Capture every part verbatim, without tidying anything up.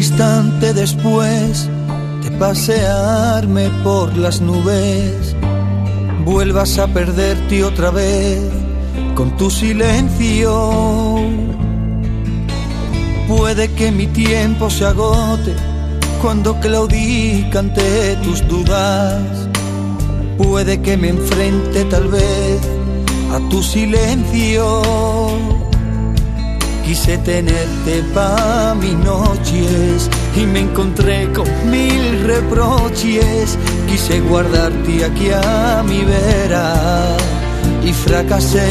instante después de pasearme por las nubes, vuelvas a perderte otra vez con tu silencio. Puede que mi tiempo se agote cuando claudique ante tus dudas. Puede que me enfrente tal vez a tu silencio. Quise tenerte pa' mis noches y me encontré con mil reproches. Quise guardarte aquí a mi vera y fracasé.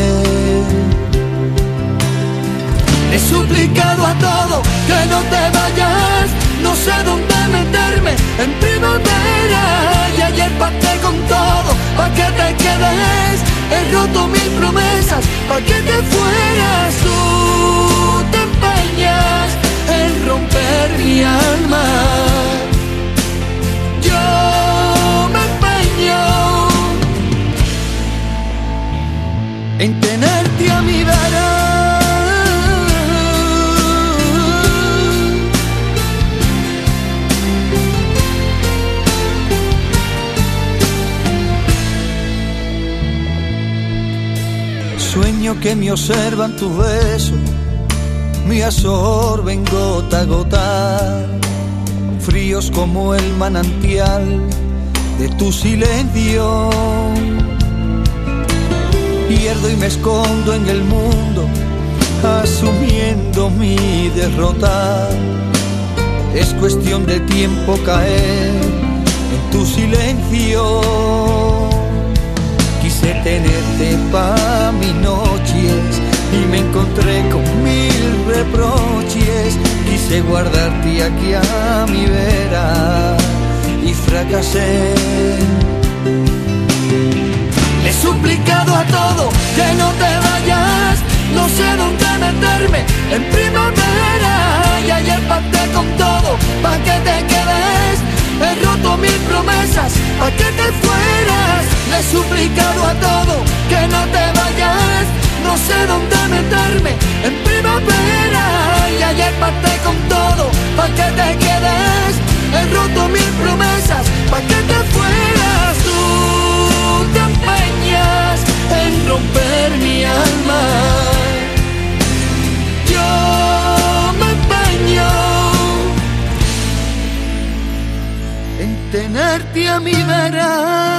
He suplicado a todo que no te vayas, no sé dónde meterme en primavera. Y ayer pacté con todo pa' que te quedes. He roto mil promesas pa' que te fueras. Tú te empeñas en romper mi alma. Yo me empeño en tenerte a mi vera. Sueño que me observan tus besos, me absorben gota a gota, fríos como el manantial de tu silencio. Pierdo y me escondo en el mundo, asumiendo mi derrota. Es cuestión de tiempo caer en tu silencio. Quise tenerte pa' mis noches y me encontré con mil reproches. Quise guardarte aquí a mi vera y fracasé. Le he suplicado a todo que no te vayas, no sé dónde meterme en primavera. Y ayer pacté con todo pa' que te quedes. He roto mil promesas pa' que te fueras. Le he suplicado a todo que no te vayas, no sé dónde meterme en primavera. Y ayer pacté con todo pa' que te quedes. He roto mil promesas pa' que te fueras. Tú te empeñas en romper mi alma. Yo me empeño en tenerte a mi vera.